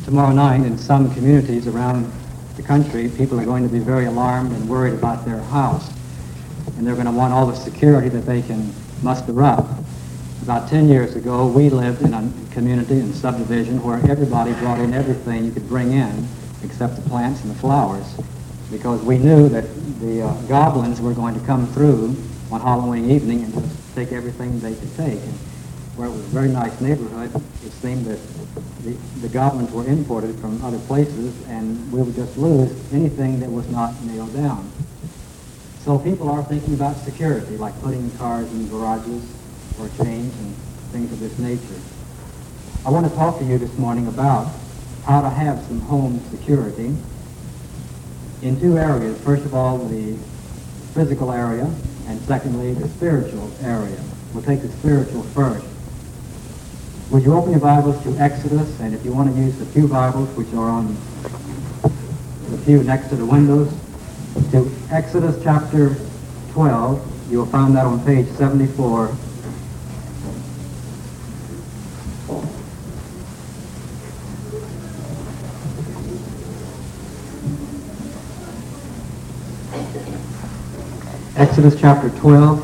Tomorrow night, in some communities around the country, people are going to be very alarmed and worried about their house. And they're going to want all the security that they can muster up. About 10 years ago, we lived in a community and subdivision where everybody brought in everything you could bring in except the plants and the flowers, because we knew that the goblins were going to come through on Halloween evening and just take everything they could take. And where it was a very nice neighborhood, it seemed that the goblins were imported from other places, and we would just lose anything that was not nailed down. So people are thinking about security, like putting cars in garages for change and things of this nature. I want to talk to you this morning about how to have some home security in two areas. First of all, the physical area, and secondly, the spiritual area. We'll take the spiritual first. Would you open your Bibles to Exodus, and if you want to use the pew Bibles, which are on the pew next to the windows, to Exodus chapter 12. You'll find that on page 74. Exodus chapter 12.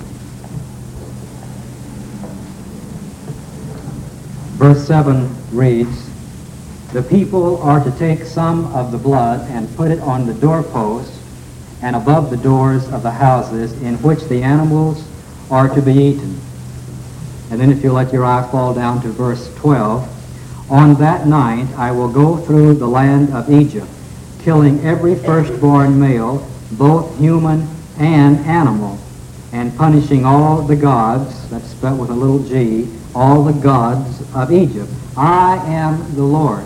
Verse 7 reads, "The people are to take some of the blood and put it on the doorposts and above the doors of the houses in which the animals are to be eaten." And then if you let your eye fall down to verse 12, "On that night I will go through the land of Egypt, killing every firstborn male, both human and animal, and punishing all the gods," that's spelled with a little g, "all the gods of Egypt. I am the Lord."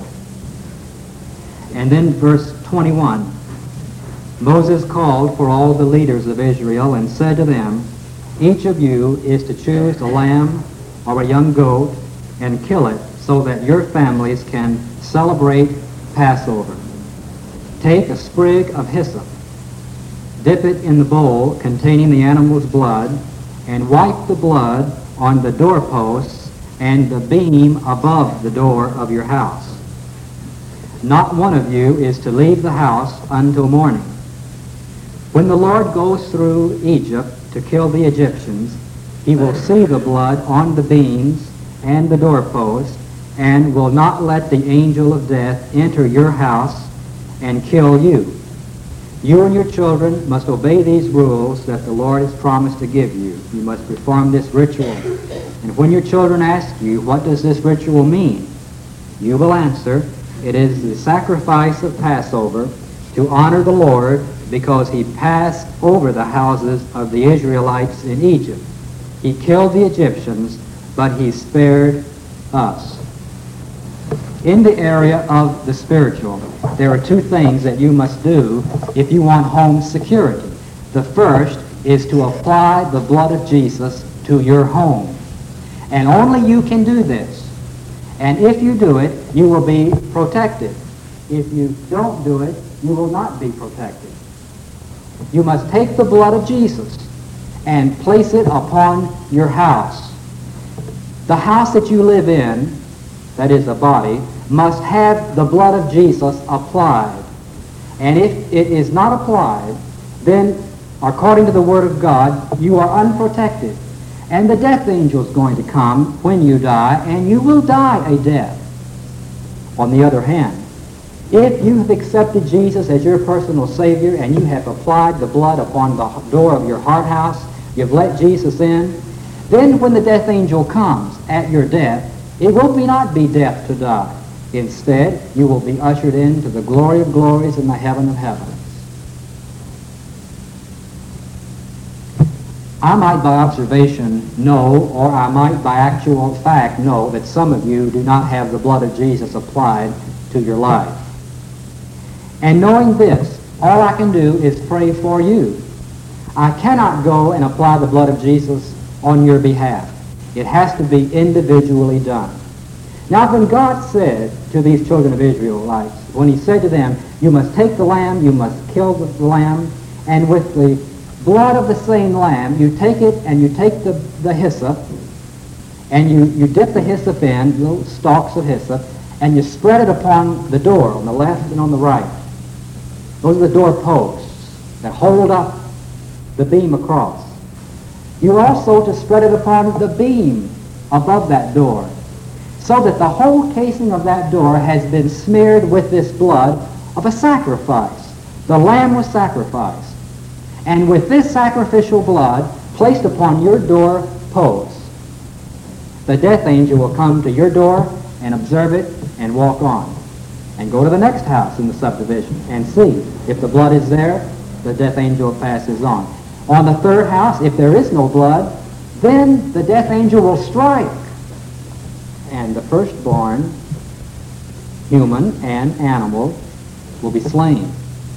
And then verse 21, "Moses called for all the leaders of Israel and said to them, each of you is to choose a lamb or a young goat and kill it so that your families can celebrate Passover. Take a sprig of hyssop, dip it in the bowl containing the animal's blood, and wipe the blood on the doorposts and the beam above the door of your house. Not one of you is to leave the house until morning. When the Lord goes through Egypt to kill the Egyptians, he will see the blood on the beams and the doorposts, and will not let the angel of death enter your house and kill you. You and your children must obey these rules that the Lord has promised to give you. You must perform this ritual. And when your children ask you, what does this ritual mean? You will answer, it is the sacrifice of Passover to honor the Lord because he passed over the houses of the Israelites in Egypt. He killed the Egyptians, but he spared us." In the area of the spiritual, there are two things that you must do if you want home security. The first is to apply the blood of Jesus to your home. And only you can do this. And if you do it, you will be protected. If you don't do it, you will not be protected. You must take the blood of Jesus and place it upon your house. The house that you live in, that is a body, must have the blood of Jesus applied. And if it is not applied, then according to the Word of God, you are unprotected. And the death angel is going to come when you die, and you will die a death. On the other hand, if you have accepted Jesus as your personal Savior and you have applied the blood upon the door of your heart house, you've let Jesus in, then when the death angel comes at your death, it will not be death to die. Instead, you will be ushered into the glory of glories in the heaven of heavens. I might by observation know, or I might by actual fact know, that some of you do not have the blood of Jesus applied to your life. And knowing this, all I can do is pray for you. I cannot go and apply the blood of Jesus on your behalf. It has to be individually done. Now, when God said to these children of Israelites, when he said to them, you must take the lamb, you must kill the lamb, and with the blood of the same lamb, you take it and you take the hyssop, and you dip the hyssop in, little stalks of hyssop, and you spread it upon the door on the left and on the right. Those are the door posts that hold up the beam across. You're also to spread it upon the beam above that door, so that the whole casing of that door has been smeared with this blood of a sacrifice. The lamb was sacrificed. And with this sacrificial blood placed upon your door posts, the death angel will come to your door and observe it and walk on and go to the next house in the subdivision and see if the blood is there. The death angel passes on. On the third house, if there is no blood, then the death angel will strike, and the firstborn human and animal will be slain.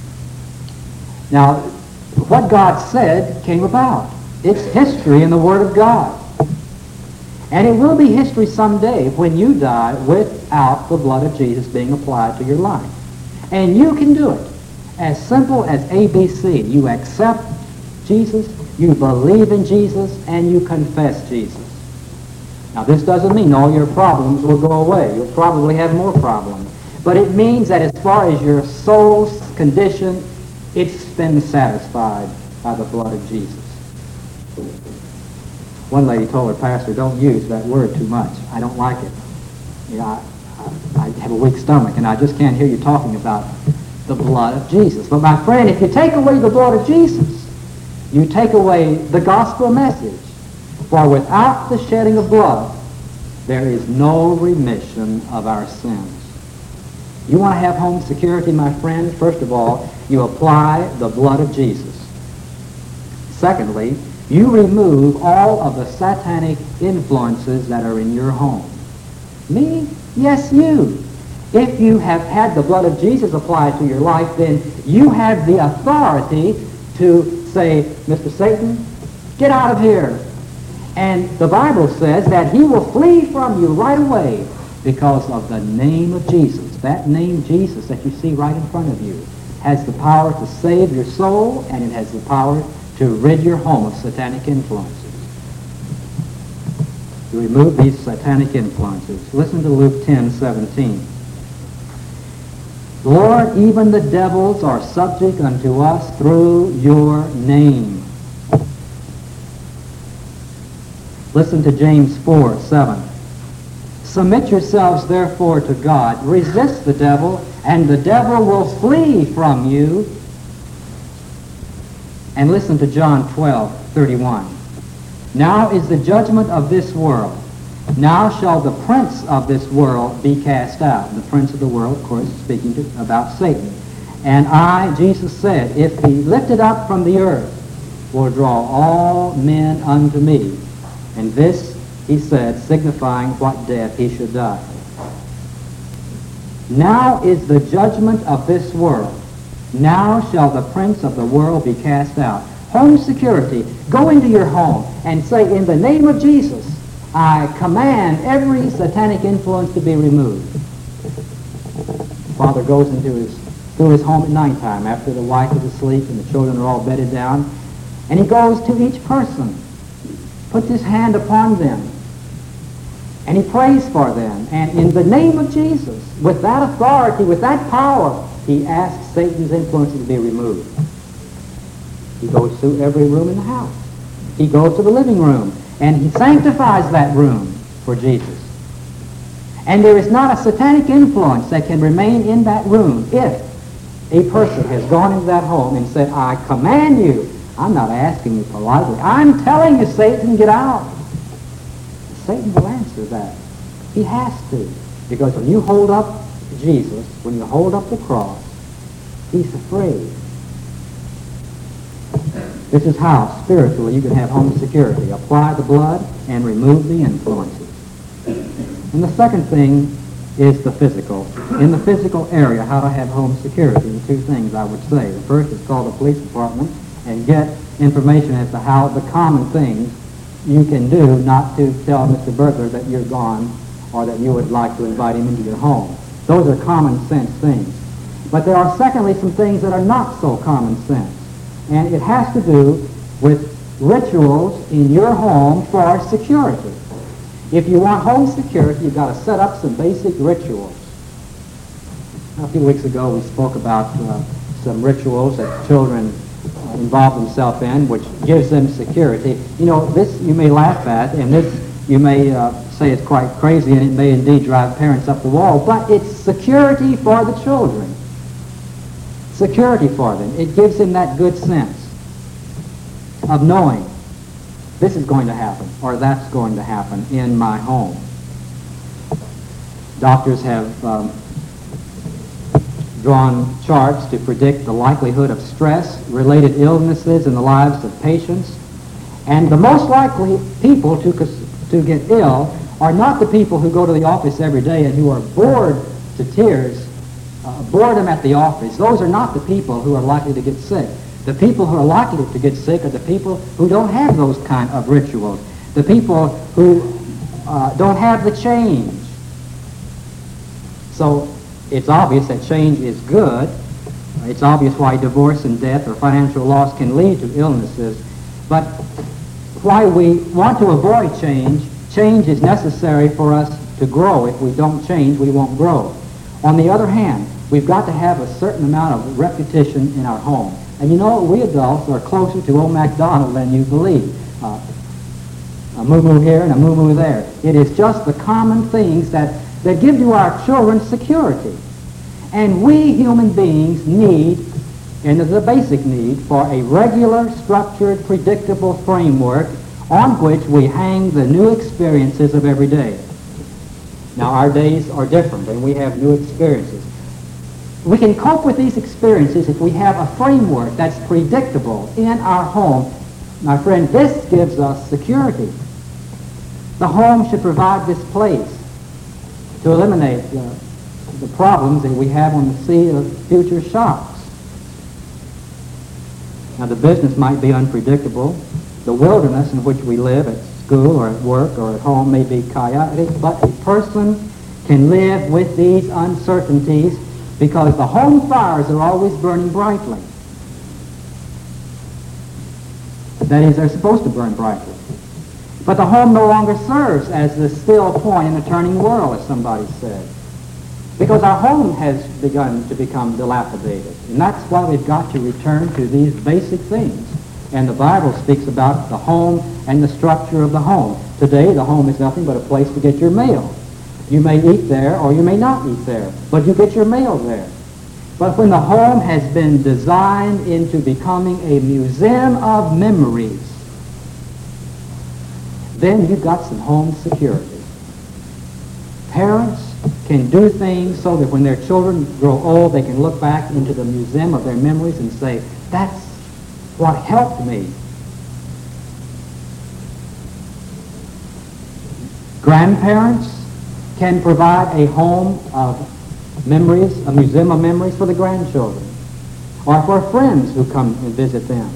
Now, what God said came about. It's history in the Word of God. And it will be history someday when you die without the blood of Jesus being applied to your life. And you can do it. As simple as ABC. You accept Jesus, you believe in Jesus, and you confess Jesus. Now, this doesn't mean all your problems will go away. You'll probably have more problems. But it means that as far as your soul's condition, it's been satisfied by the blood of Jesus. One lady told her pastor, don't use that word too much. I don't like it. You know, I have a weak stomach, and I just can't hear you talking about the blood of Jesus. But my friend, if you take away the blood of Jesus, you take away the gospel message. For without the shedding of blood, there is no remission of our sins. You want to have home security, my friend? First of all, you apply the blood of Jesus. Secondly, you remove all of the satanic influences that are in your home. Me? Yes, you. If you have had the blood of Jesus applied to your life, then you have the authority to say, Mr. Satan, get out of here. And the Bible says that he will flee from you right away because of the name of Jesus. That name Jesus that you see right in front of you has the power to save your soul, and it has the power to rid your home of satanic influences. To remove these satanic influences. Listen to Luke 10:17. Lord, even the devils are subject unto us through your name. Listen to James 4:7. Submit yourselves therefore to God. Resist the devil, and the devil will flee from you. And listen to John 12:31. Now is the judgment of this world. Now shall the prince of this world be cast out. The prince of the world, of course, speaking about Satan. And I, Jesus said, if he lifted up from the earth, will draw all men unto me. And this, he said, signifying what death he should die. Now is the judgment of this world. Now shall the prince of the world be cast out. Home security. Go into your home and say, in the name of Jesus, I command every satanic influence to be removed. Father goes through his home at nighttime after the wife is asleep and the children are all bedded down, and he goes to each person, puts his hand upon them, and he prays for them. And in the name of Jesus, with that authority, with that power, he asks Satan's influences to be removed. He goes through every room in the house. He goes to the living room, and he sanctifies that room for Jesus. And there is not a satanic influence that can remain in that room if a person has gone into that home and said, I command you. I'm not asking you politely. I'm telling you, Satan, get out. Satan will answer that. He has to. Because when you hold up Jesus, when you hold up the cross, he's afraid. This is how, spiritually, you can have home security. Apply the blood and remove the influences. And the second thing is the physical. In the physical area, how to have home security, the two things I would say. The first is call the police department and get information as to how the common things you can do not to tell Mr. Bertler that you're gone or that you would like to invite him into your home. Those are common sense things. But there are, secondly, some things that are not so common sense. And it has to do with rituals in your home for security. If you want home security, you've got to set up some basic rituals. A few weeks ago we spoke about some rituals that children involve themselves in, which gives them security. You know, this you may laugh at, and this you may say it's quite crazy, and it may indeed drive parents up the wall, but it's security for the children. Security for them. It gives them that good sense of knowing this is going to happen or that's going to happen in my home. Doctors have drawn charts to predict the likelihood of stress-related illnesses in the lives of patients, and the most likely people to get ill are not the people who go to the office every day and who are bored to tears, boredom at the office. Those are not the people who are likely to get sick. The people who are likely to get sick are the people who don't have those kind of rituals, the people who don't have the change. So it's obvious that change is good. It's obvious why divorce and death or financial loss can lead to illnesses. But why we want to avoid change, change is necessary for us to grow. If we don't change, we won't grow. On the other hand, we've got to have a certain amount of repetition in our home. And you know, we adults are closer to old MacDonald than you believe. A moo-moo here and a moo-moo there. It is just the common things that give to our children security. And we human beings need, and it's a basic need, for a regular, structured, predictable framework on which we hang the new experiences of every day. Now, our days are different, and we have new experiences. We can cope with these experiences if we have a framework that's predictable in our home. My friend, this gives us security. The home should provide this place to eliminate the problems that we have on the sea of future shocks. Now, the business might be unpredictable. The wilderness in which we live at school or at work or at home may be chaotic, but a person can live with these uncertainties because the home fires are always burning brightly. That is, they're supposed to burn brightly. But the home no longer serves as the still point in a turning world, as somebody said. Because our home has begun to become dilapidated. And that's why we've got to return to these basic things. And the Bible speaks about the home and the structure of the home. Today, the home is nothing but a place to get your mail. You may eat there or you may not eat there, but you get your mail there. But when the home has been designed into becoming a museum of memories, then you've got some home security. Parents can do things so that when their children grow old, they can look back into the museum of their memories and say, that's what helped me. Grandparents can provide a home of memories, a museum of memories for the grandchildren, or for friends who come and visit them.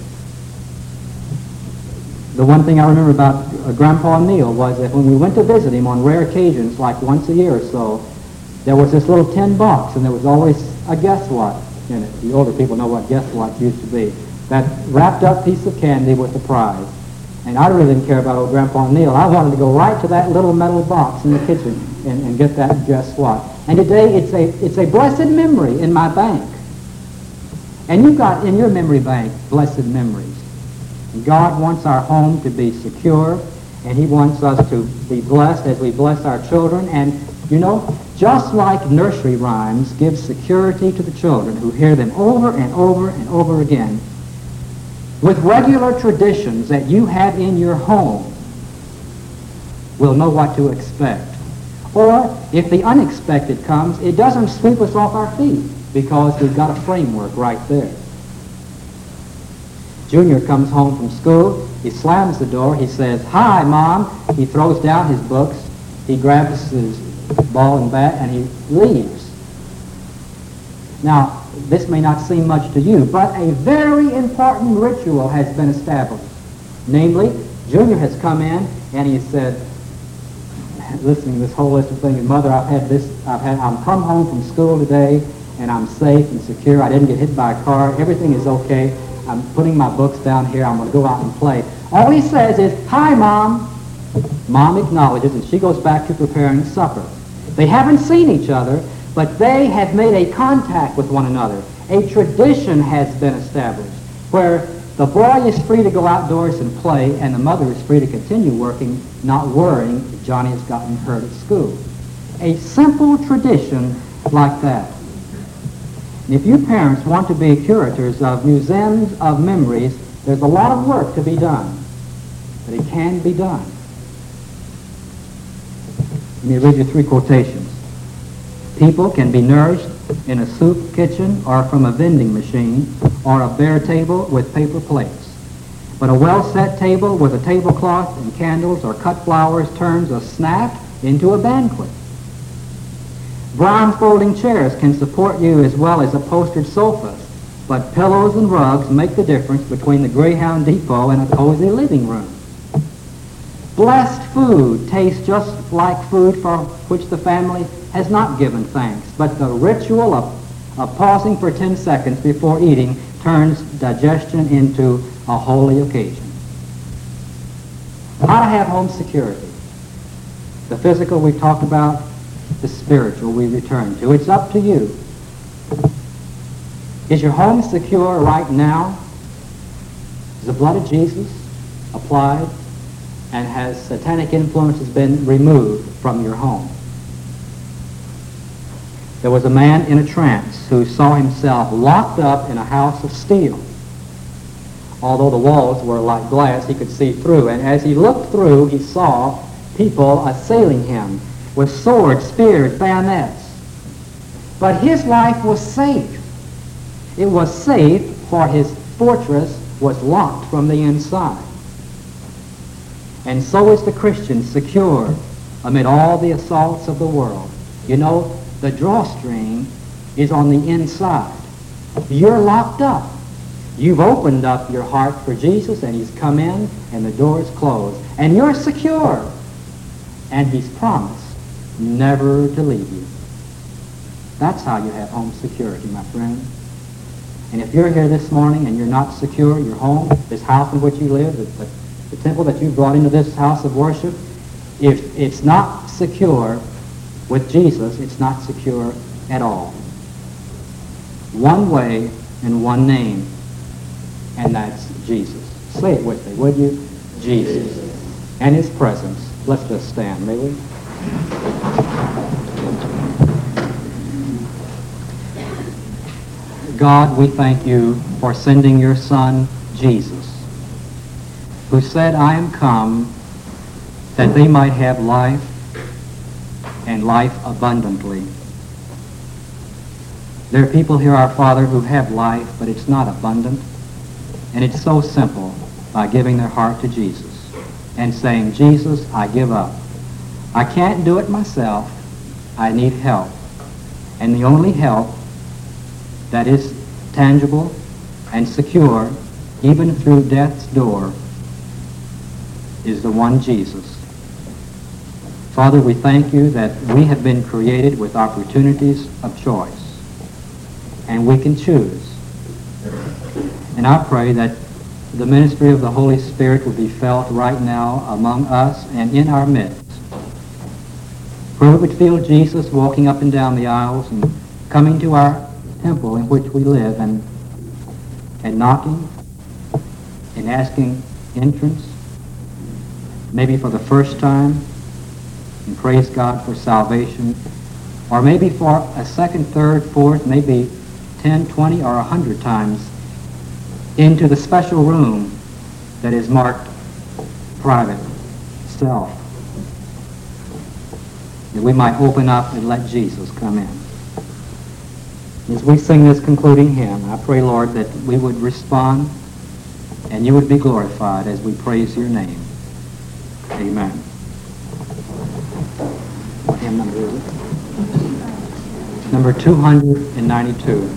The one thing I remember about Grandpa Neil was that when we went to visit him on rare occasions, like once a year or so, there was this little tin box, and there was always a guess what in it. The older people know what guess what used to be. That wrapped up piece of candy with the prize. And I really didn't care about old Grandpa Neil. I wanted to go right to that little metal box in the kitchen and get that guess what. And today it's a blessed memory in my bank. And you've got in your memory bank blessed memories. And God wants our home to be secure, and he wants us to be blessed as we bless our children. And, you know, just like nursery rhymes give security to the children who hear them over and over and over again, with regular traditions that you have in your home, we'll know what to expect. Or, if the unexpected comes, it doesn't sweep us off our feet because we've got a framework right there. Junior comes home from school, he slams the door, he says, "Hi, Mom." He throws down his books, he grabs his ball and bat, and he leaves. Now, this may not seem much to you, but a very important ritual has been established. Namely, Junior has come in and he said, listening to this whole list of things, "Mother, I'm come home from school today and I'm safe and secure. I didn't get hit by a car. Everything is okay. I'm putting my books down here. I'm going to go out and play." All he says is, "Hi, Mom." Mom acknowledges, and she goes back to preparing supper. They haven't seen each other, But they have made a contact with one another. A tradition has been established where the boy is free to go outdoors and play, and the mother is free to continue working, not worrying if Johnny has gotten hurt at school. A simple tradition like that. And if you parents want to be curators of museums of memories, there's a lot of work to be done, but it can be done. Let me read you 3 quotations. People can be nourished in a soup kitchen or from a vending machine or a bare table with paper plates. But a well-set table with a tablecloth and candles or cut flowers turns a snack into a banquet. Brown folding chairs can support you as well as upholstered sofas, but pillows and rugs make the difference between the Greyhound Depot and a cozy living room. Blessed food tastes just like food for which the family has not given thanks, but the ritual of pausing for 10 seconds before eating turns digestion into a holy occasion. How to have home security. The physical we talked about, the spiritual we return to. It's up to you. Is your home secure right now? Is the blood of Jesus applied? And has satanic influences been removed from your home? There was a man in a trance who saw himself locked up in a house of steel. Although the walls were like glass, he could see through. And as he looked through, he saw people assailing him with swords, spears, bayonets. But his life was safe. It was safe, for his fortress was locked from the inside. And so is the Christian secure amid all the assaults of the world. You know, the drawstring is on the inside. You're locked up. You've opened up your heart for Jesus, and he's come in, and the door is closed. And you're secure. And he's promised never to leave you. That's how you have home security, my friend. And if you're here this morning and you're not secure, your home, this house in which you live, the temple that you brought into this house of worship, if it's not secure with Jesus, it's not secure at all. One way and one name, and that's Jesus. Say it with me, would you? Jesus. And his presence. Let's just stand, may we? God, we thank you for sending your Son, Jesus, who said, I am come that they might have life and life abundantly. There are people here, our Father, who have life, but it's not abundant. And it's so simple, by giving their heart to Jesus and saying, Jesus, I give up. I can't do it myself. I need help. And the only help that is tangible and secure, even through death's door, is the one Jesus. Father, we thank you that we have been created with opportunities of choice, and we can choose. And I pray that the ministry of the Holy Spirit will be felt right now among us and in our midst, where we would feel Jesus walking up and down the aisles and coming to our temple in which we live and knocking and asking entrance, maybe for the first time, and praise God for salvation, or maybe for a second, third, fourth, maybe 10, 20, or 100 times into the special room that is marked private, self, that we might open up and let Jesus come in. As we sing this concluding hymn, I pray, Lord, that we would respond and you would be glorified as we praise your name. Amen. What hymn number is it? Number 292.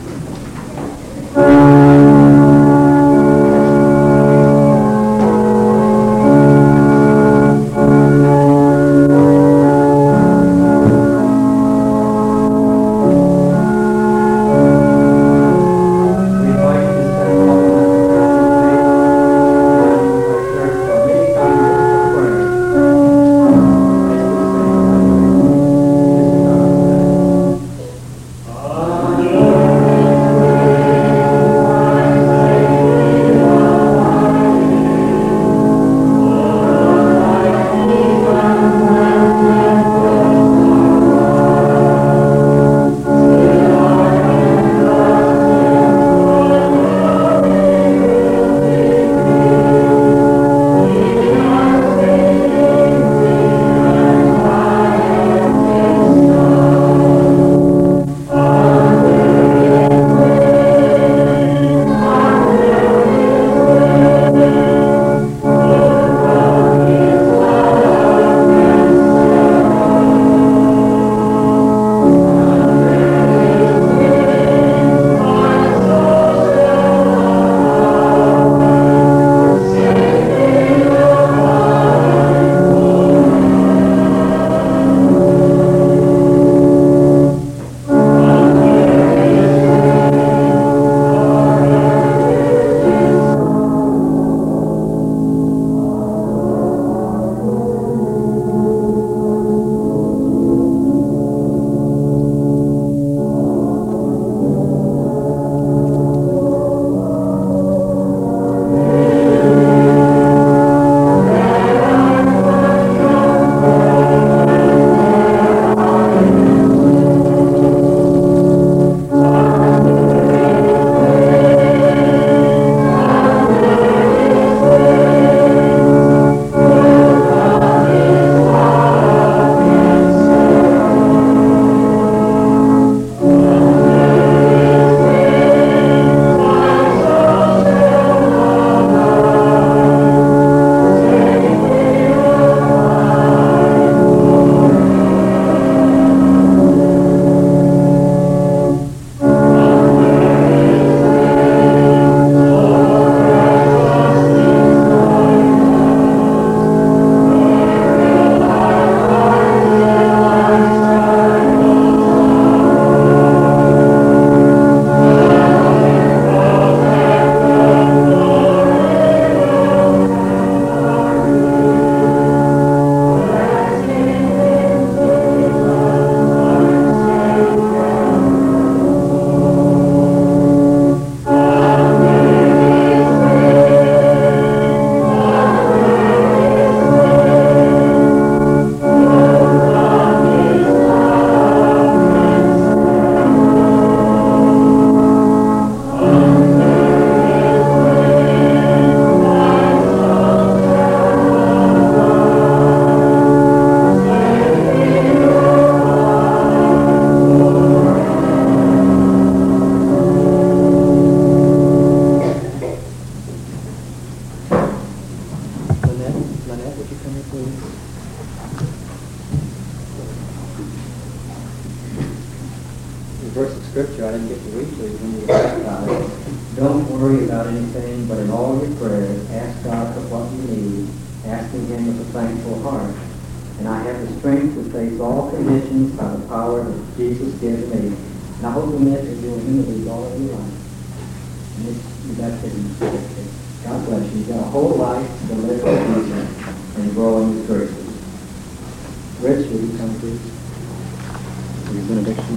verse of Scripture I didn't get to read to you when you were baptized. Don't worry about anything, but in all your prayers, ask God for what you need, asking Him with a thankful heart. And I have the strength to face all conditions by the power that Jesus gives me. And I hope in this that you'll remember these all of your life. And this baptism certificate. God bless you. You've got a whole life to live for Jesus and grow in His graces. Rich, will you come please? Your benediction.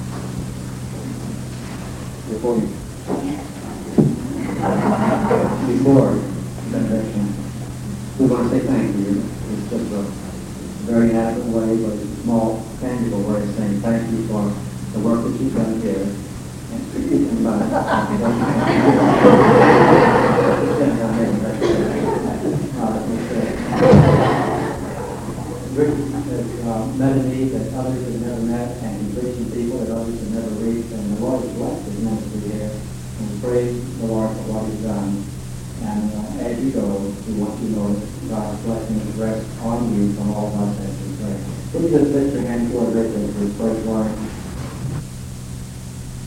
Before benediction, we want to say thank you. It's just a very adequate way, but it's a small, tangible way of saying thank you for the work that you've done here. And for you to Rick has met a need that others have never met, and he's reaching people that others have never reached, and the Lord has blessed his ministry here. And we praise the Lord for what He's done. And as you go, we want you to know that God's blessing is rest on you from all of us as we pray. Would you just lift your hand toward Rick as we pray for him?